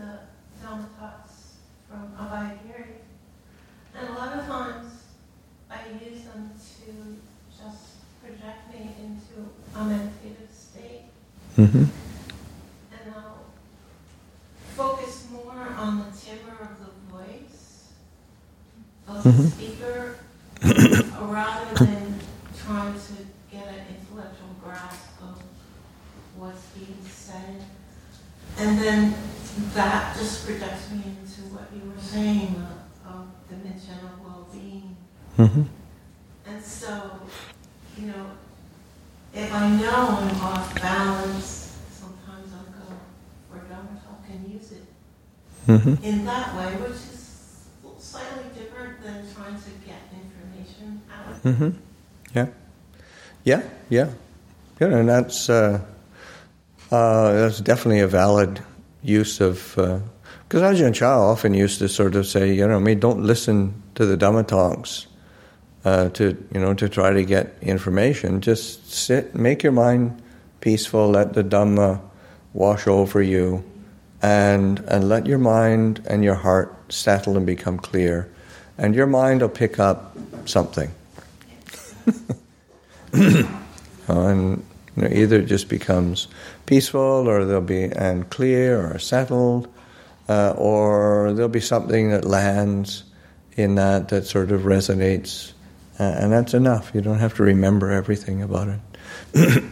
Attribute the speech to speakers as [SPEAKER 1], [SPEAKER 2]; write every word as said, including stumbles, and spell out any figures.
[SPEAKER 1] the Dhamma talks from Abhayagiri, and a lot of times I use them to just project me into a meditative state.
[SPEAKER 2] Mm-hmm.
[SPEAKER 1] And I'll focus more on the timbre of the voice of
[SPEAKER 2] Mm-hmm.
[SPEAKER 1] the speaker rather than trying to get an intellectual grasp of what's being said. And then that just projects me into what you were saying of, of dimension of well-being.
[SPEAKER 2] Mm-hmm.
[SPEAKER 1] And so, you know, if I know I'm off balance, sometimes I'll go for Dhamma talk and use it
[SPEAKER 2] Mm-hmm.
[SPEAKER 1] in that way, which is slightly different than trying to get information out.
[SPEAKER 2] Mm-hmm. Yeah. Yeah, yeah. Yeah, and that's uh, uh, that's definitely a valid use of... Because uh, Ajahn Chah often used to sort of say, you know, I mean, don't listen to the Dhamma talks uh, to, you know, to try to get information. Just sit, make your mind peaceful, let the Dhamma wash over you, and and let your mind and your heart settle and become clear. And your mind will pick up something. And you know, either it just becomes peaceful, or there'll be and clear, or settled, uh, or there'll be something that lands in that that sort of resonates, uh, and that's enough. You don't have to remember everything about it.